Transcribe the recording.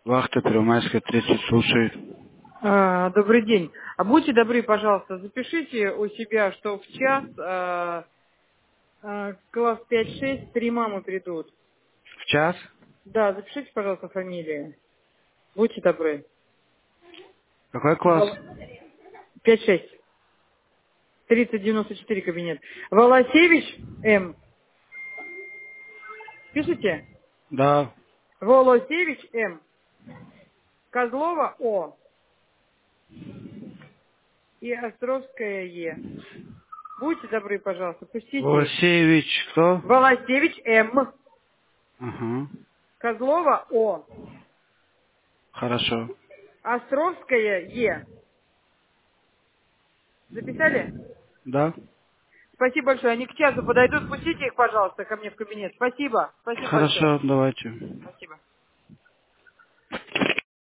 Вахта Первомайская, 30, слушает. Добрый день. А будьте добры, пожалуйста, запишите у себя, что в час класс 5-6 3 мамы придут. В час? Да, запишите, пожалуйста, фамилии. Будьте добры. Какой класс? 5-6. 3094 кабинет. Волосевич М. Пишите? Да. Волосевич М. Козлова О. И Островская Е. Будьте добры, пожалуйста, пустите их. Волосевич, кто? Волосевич М. Ага. Козлова О. Хорошо. Островская Е. Записали? Да? Спасибо большое. Они к часу подойдут. Пустите их, пожалуйста, ко мне в кабинет. Спасибо. Спасибо большое. Хорошо, давайте. Спасибо.